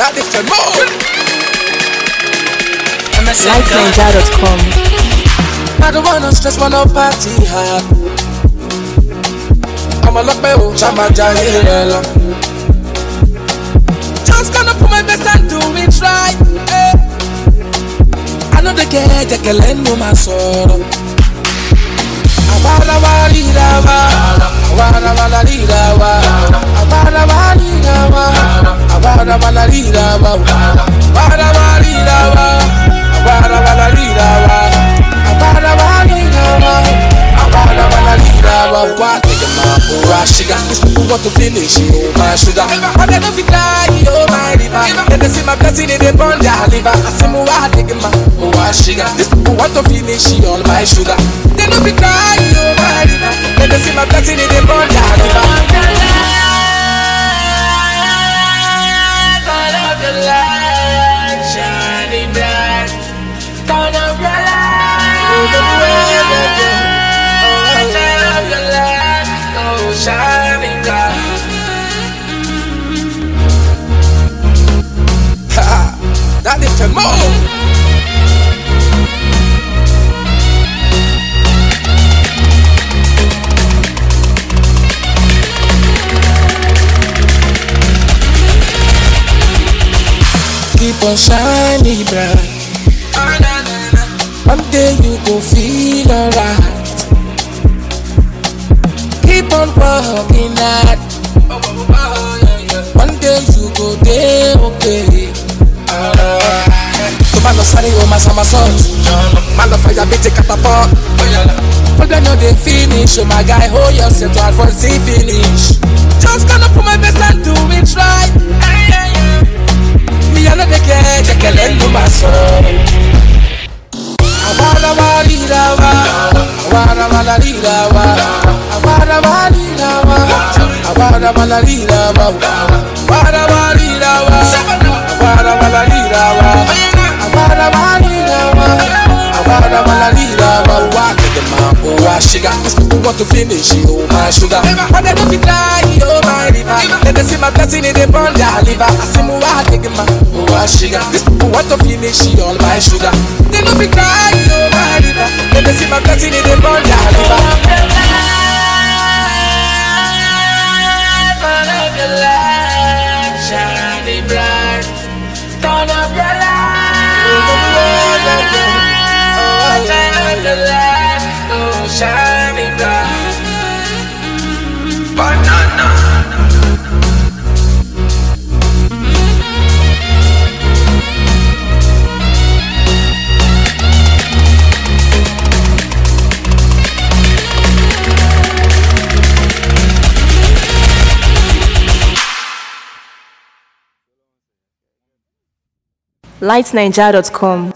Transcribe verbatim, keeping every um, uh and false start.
That is the mode. light ninja dot com. I don't wanna stress, wanna party hard. I'ma lock my own chamaja here. Just gonna put my best and do it right. eh. I know the girl that can lend me my soul. Abara walira wa, abara walira wa, abara walira wa, abara walira wa, abara walira wa, abara walira wa, abara walira wa, abara walira wa. What take my poor sugar? These people want to finish you, my sugar. But they don't fit cry, oh my river. They they see my blessing in the burn their liver. I say mo wa take my poor sugar. These people want to finish you, all my sugar. They don't fit cry, oh my river. They they see my blessing in the burn their liver. Turn up your light, shining bright. Turn up your light, turn up your light, oh shining bright. Ha, that is the move. Keep on shining bright. One day you go feel alright. Keep on working hard. One day you go there, okay. So man no sorry, oh my summer salt. Man no fire, be take catapult. Problem no dey finish, oh my guy, hold yourself to advance the finish. Just gonna put my best and do it right. Me I know the girl, they can lend me my soul. Abara walira wa, abara walira wa, abara walira wa, abara walira wa, abara walira wa, abara walira wa, abara walira wa, abara walira wa. What the man, oh my sugar? These people want to finish you, oh my sugar. But they don't fit cry, oh my river. They they see my blessing in the burn their liver. I say mo wa take my oh my sugar. These people want to finish you, all my sugar. They don't fit cry, oh my river. They they see my blessing in the burn their liver. Turn up your light, shining bright. Turn up your light, oh turn up your light, oh shining bright. Banana. light ninja dot com.